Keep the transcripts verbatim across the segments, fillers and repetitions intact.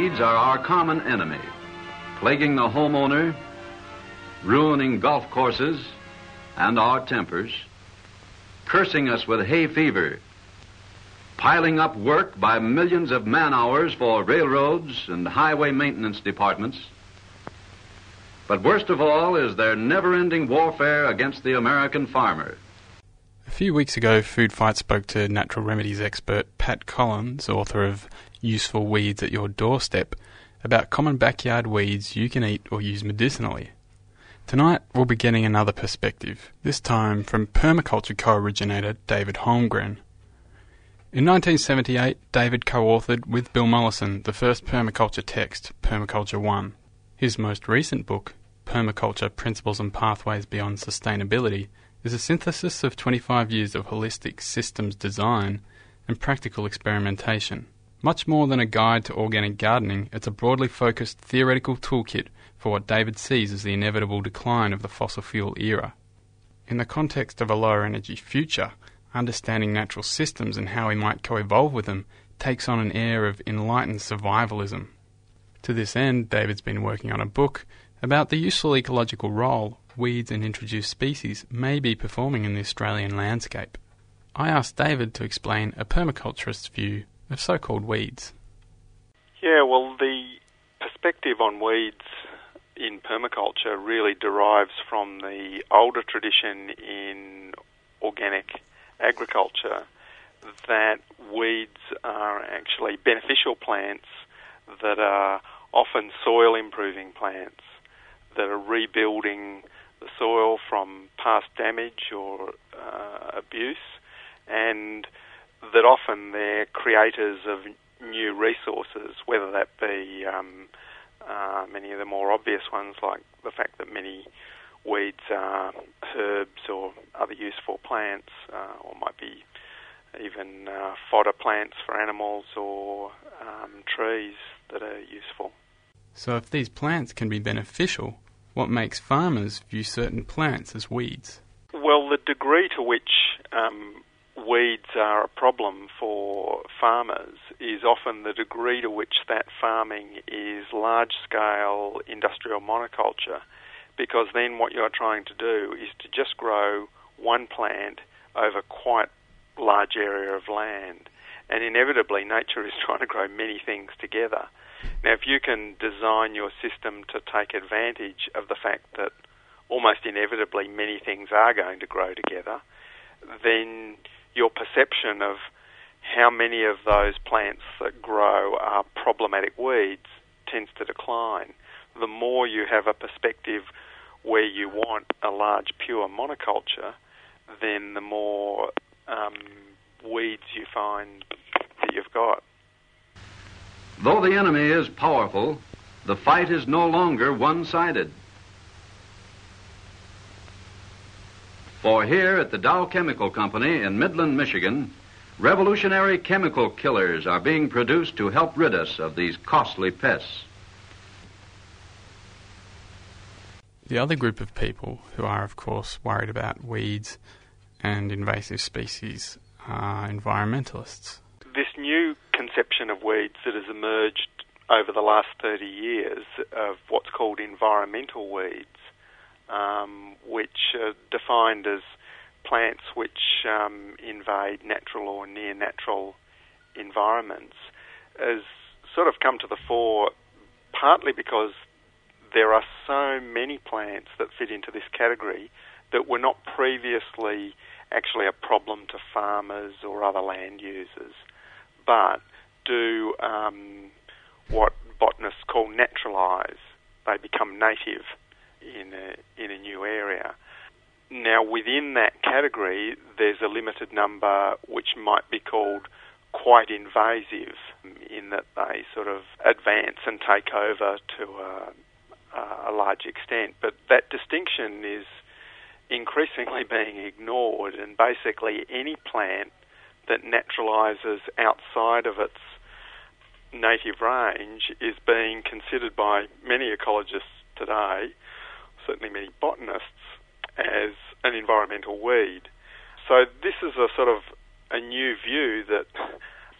Weeds are our common enemy, plaguing the homeowner, ruining golf courses and our tempers, cursing us with hay fever, piling up work by millions of man-hours for railroads and highway maintenance departments. But worst of all is their never-ending warfare against the American farmer. A few weeks ago, Food Fight spoke to natural remedies expert Pat Collins, author of Useful Weeds at Your Doorstep, about common backyard weeds you can eat or use medicinally. Tonight, we'll be getting another perspective, this time from permaculture co-originator David Holmgren. In nineteen seventy-eight, David co-authored with Bill Mollison the first permaculture text, Permaculture One. His most recent book, Permaculture Principles and Pathways Beyond Sustainability, is a synthesis of twenty-five years of holistic systems design and practical experimentation. Much more than a guide to organic gardening, it's a broadly focused theoretical toolkit for what David sees as the inevitable decline of the fossil fuel era. In the context of a lower energy future, understanding natural systems and how we might co-evolve with them takes on an air of enlightened survivalism. To this end, David's been working on a book about the useful ecological role weeds and introduced species may be performing in the Australian landscape. I asked David to explain a permaculturist's view of so-called weeds. Yeah, well, the perspective on weeds in permaculture really derives from the older tradition in organic agriculture that weeds are actually beneficial plants that are often soil-improving plants that are rebuilding the soil from past damage or uh, abuse, and that often they're creators of new resources, whether that be um, uh, many of the more obvious ones like the fact that many weeds are herbs or other useful plants, uh, or might be even uh, fodder plants for animals or um, trees that are useful. So if these plants can be beneficial, what makes farmers view certain plants as weeds? Well, the degree to which um, weeds are a problem for farmers is often the degree to which that farming is large-scale industrial monoculture, because then what you're trying to do is to just grow one plant over quite large area of land. And inevitably, nature is trying to grow many things together. Now, if you can design your system to take advantage of the fact that almost inevitably many things are going to grow together, then your perception of how many of those plants that grow are problematic weeds tends to decline. The more you have a perspective where you want a large pure monoculture, then the more um, weeds you find that you've got. Though the enemy is powerful, the fight is no longer one-sided. For here at the Dow Chemical Company in Midland, Michigan, revolutionary chemical killers are being produced to help rid us of these costly pests. The other group of people who are, of course, worried about weeds and invasive species are environmentalists. This new conception of weeds that has emerged over the last thirty years of what's called environmental weeds, um, which are defined as plants which um, invade natural or near-natural environments, has sort of come to the fore partly because there are so many plants that fit into this category that were not previously actually a problem to farmers or other land users, but do um, what botanists call naturalise. They become native in a, in a new area. Now, within that category, there's a limited number which might be called quite invasive, in that they sort of advance and take over to a, a large extent. But that distinction is increasingly being ignored, and basically any plant that naturalises outside of its native range is being considered by many ecologists today, certainly many botanists, as an environmental weed. So this is a sort of a new view that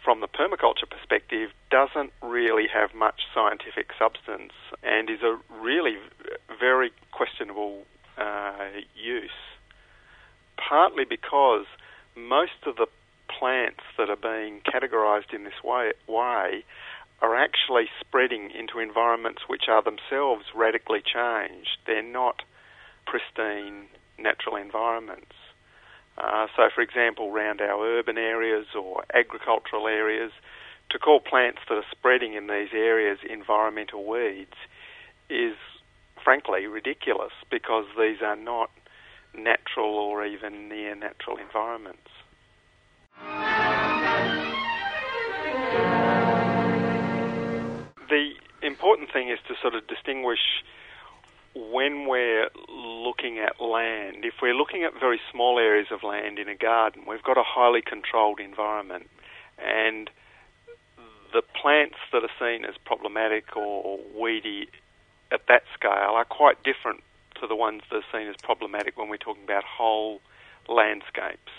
from the permaculture perspective, doesn't really have much scientific substance and is a really very questionable uh, use, partly because most of the plants that are being categorised in this way, way are actually spreading into environments which are themselves radically changed. They're not pristine natural environments. Uh, so, for example, around our urban areas or agricultural areas, to call plants that are spreading in these areas environmental weeds is, frankly, ridiculous, because these are not natural or even near natural environments. The important thing is to sort of distinguish when we're looking at land. If we're looking at very small areas of land in a garden, we've got a highly controlled environment, and the plants that are seen as problematic or weedy at that scale are quite different to the ones that are seen as problematic when we're talking about whole landscapes.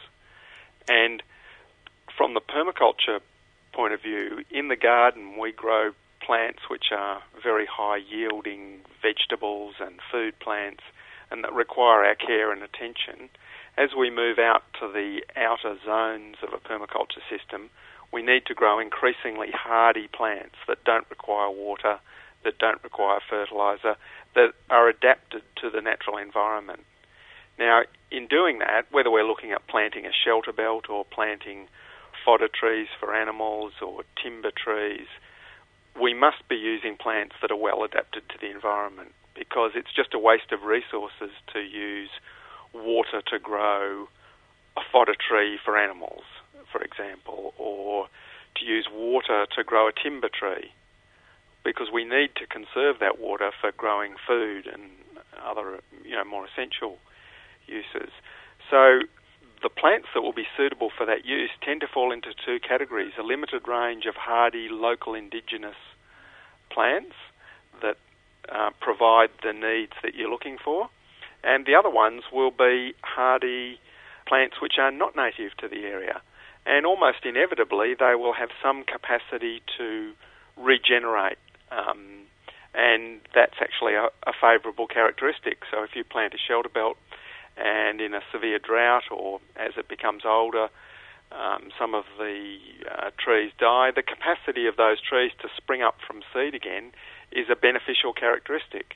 And from the permaculture point of view, in the garden we grow plants which are very high-yielding vegetables and food plants and that require our care and attention. As we move out to the outer zones of a permaculture system, we need to grow increasingly hardy plants that don't require water, that don't require fertiliser, that are adapted to the natural environment. Now, in doing that, whether we're looking at planting a shelter belt or planting fodder trees for animals or timber trees, we must be using plants that are well adapted to the environment, because it's just a waste of resources to use water to grow a fodder tree for animals, for example, or to use water to grow a timber tree, because we need to conserve that water for growing food and other, you know, more essential uses. So the plants that will be suitable for that use tend to fall into two categories: a limited range of hardy, local indigenous plants that uh, provide the needs that you're looking for, and the other ones will be hardy plants which are not native to the area, and almost inevitably they will have some capacity to regenerate, um, and that's actually a, a favourable characteristic. So if you plant a shelter belt and in a severe drought, or as it becomes older, um, some of the uh, trees die, the capacity of those trees to spring up from seed again is a beneficial characteristic.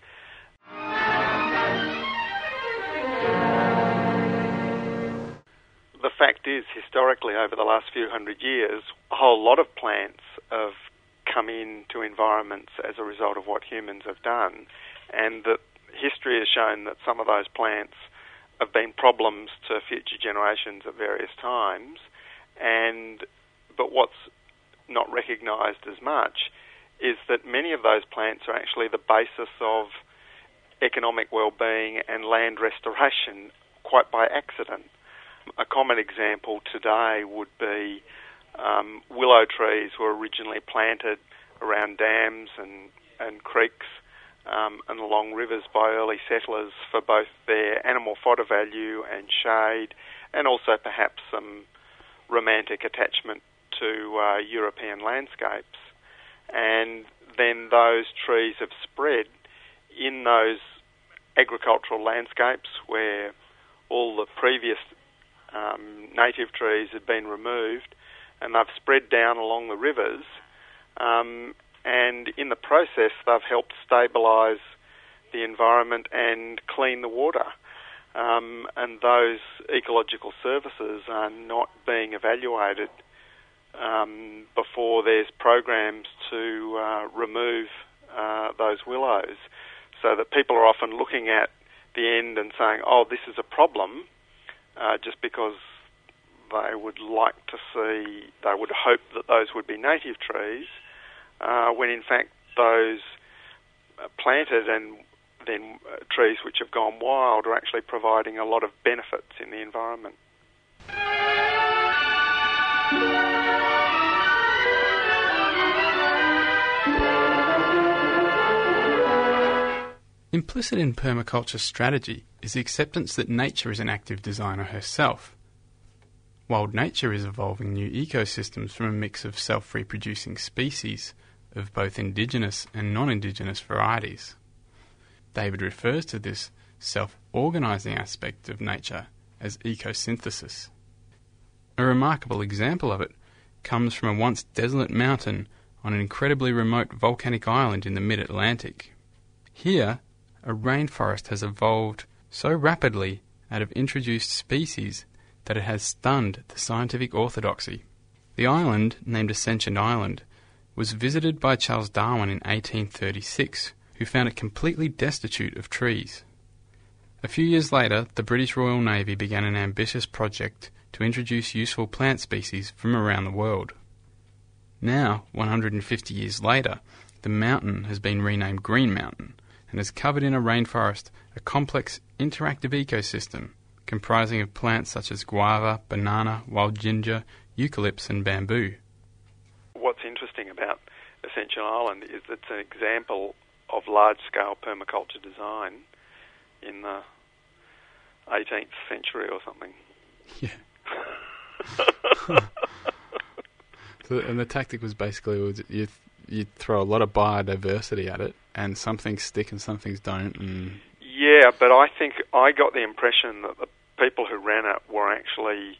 The fact is, historically, over the last few hundred years, a whole lot of plants have come into environments as a result of what humans have done, and that history has shown that some of those plants have been problems to future generations at various times, and but what's not recognised as much is that many of those plants are actually the basis of economic well-being and land restoration quite by accident. A common example today would be um, willow trees were originally planted around dams and, and creeks um, and along rivers by early settlers for both their animal fodder value and shade, and also perhaps some romantic attachment to uh, European landscapes. And then those trees have spread in those agricultural landscapes where all the previous um, native trees had been removed, and they've spread down along the rivers, um, and in the process they've helped stabilise the environment and clean the water. Um, and those ecological services are not being evaluated um, before there's programs to uh, remove uh, those willows, so that people are often looking at the end and saying, oh, this is a problem, uh, just because they would like to see, they would hope that those would be native trees, uh, when in fact those planted and then uh, trees which have gone wild are actually providing a lot of benefits in the environment. Implicit in permaculture strategy is the acceptance that nature is an active designer herself. Wild nature is evolving new ecosystems from a mix of self-reproducing species of both indigenous and non-indigenous varieties. David refers to this self-organising aspect of nature as ecosynthesis. A remarkable example of it comes from a once desolate mountain on an incredibly remote volcanic island in the mid-Atlantic. Here, a rainforest has evolved so rapidly out of introduced species that it has stunned the scientific orthodoxy. The island, named Ascension Island, was visited by Charles Darwin in eighteen thirty-six, who found it completely destitute of trees. A few years later, the British Royal Navy began an ambitious project to introduce useful plant species from around the world. Now, one hundred fifty years later, the mountain has been renamed Green Mountain and has covered in a rainforest a complex interactive ecosystem comprising of plants such as guava, banana, wild ginger, eucalypts and bamboo. What's interesting about Ascension Island is it's an example of large-scale permaculture design in the eighteenth century or something. Yeah. so, and the tactic was basically was you you throw a lot of biodiversity at it, and some things stick and some things don't. And yeah, but I think I got the impression that the people who ran it were actually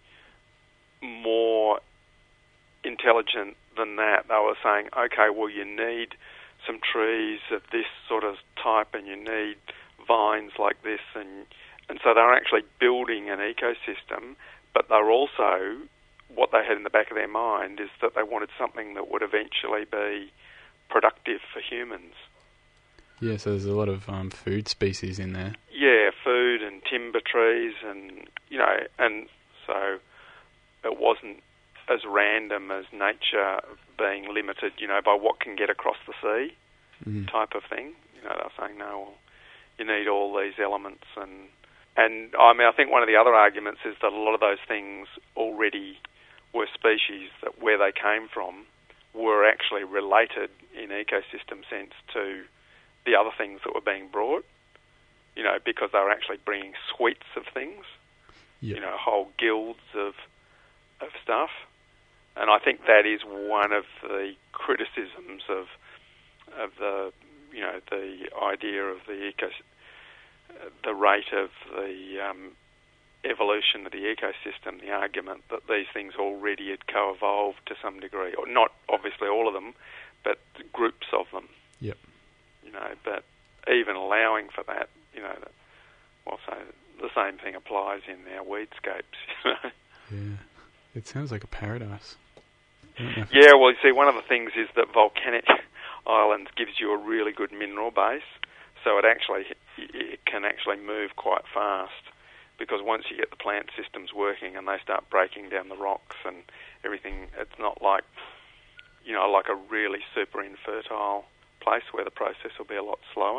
more intelligent than that. They were saying, okay, well, you need some trees of this sort of type, and you need vines like this, and and so they're actually building an ecosystem. But they're also, what they had in the back of their mind is that they wanted something that would eventually be productive for humans. Yeah, so there's a lot of um, food species in there. Yeah, food and timber trees, and you know, and so it wasn't as random as nature being limited, you know, by what can get across the sea, mm. type of thing. You know, they're saying, no, well, you need all these elements, and and I mean, I think one of the other arguments is that a lot of those things already were species that where they came from were actually related in ecosystem sense to the other things that were being brought, you know, because they were actually bringing suites of things, yep. you know, whole guilds of of stuff. And I think that is one of the criticisms of of the, you know, the idea of the eco, the rate of the um, evolution of the ecosystem, the argument that these things already had co-evolved to some degree, or not obviously all of them, but groups of them. Yep. You know, but even allowing for that, you know, that, well, so the same thing applies in our weedscapes. You know? Yeah, it sounds like a paradise. Yeah, well, you see, one of the things is that volcanic islands gives you a really good mineral base, so it actually it can actually move quite fast, because once you get the plant systems working and they start breaking down the rocks and everything, it's not like, you know, like a really super infertile place where the process will be a lot slower.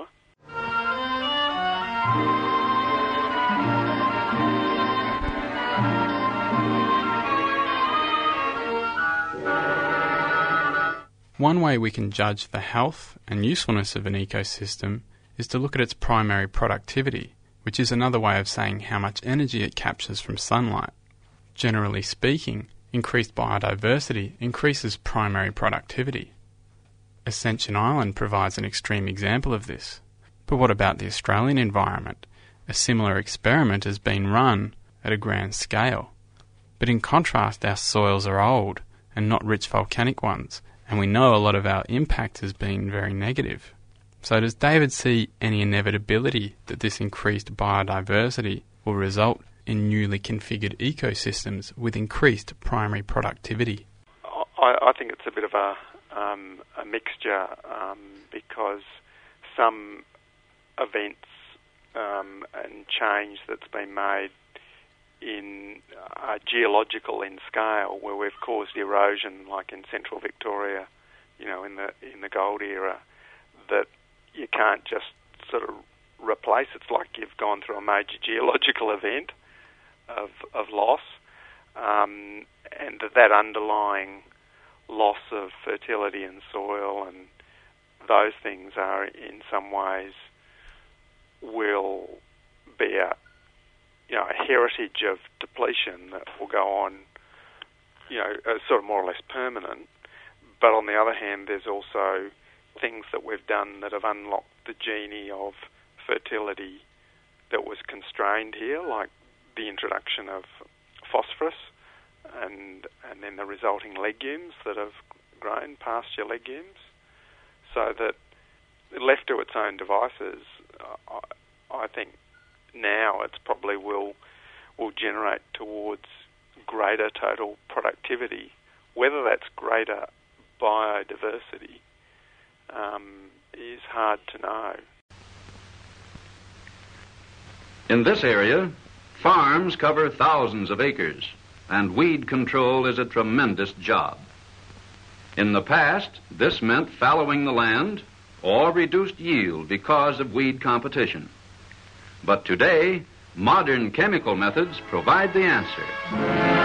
One way we can judge the health and usefulness of an ecosystem is to look at its primary productivity, which is another way of saying how much energy it captures from sunlight. Generally speaking, increased biodiversity increases primary productivity. Ascension Island provides an extreme example of this. But what about the Australian environment? A similar experiment has been run at a grand scale. But in contrast, our soils are old and not rich volcanic ones, and we know a lot of our impact has been very negative. So does David see any inevitability that this increased biodiversity will result in newly configured ecosystems with increased primary productivity? I, I think it's a bit of a, um, a mixture, um, because some events um, and change that's been made in uh, geological in scale, where we've caused erosion, like in central Victoria, you know, in the in the gold era, that you can't just sort of replace. It's like you've gone through a major geological event of of loss, um, and that that underlying loss of fertility in soil and those things are in some ways will be a you know, a heritage of depletion that will go on you know, are sort of more or less permanent. But on the other hand, there's also things that we've done that have unlocked the genie of fertility that was constrained here, like the introduction of phosphorus and and then the resulting legumes that have grown, pasture legumes, so that left to its own devices, I, I think now it's probably will will generate towards greater total productivity. Whether that's greater biodiversity um, is hard to know. In this area, farms cover thousands of acres, and weed control is a tremendous job. In the past, this meant fallowing the land or reduced yield because of weed competition. But today, modern chemical methods provide the answer.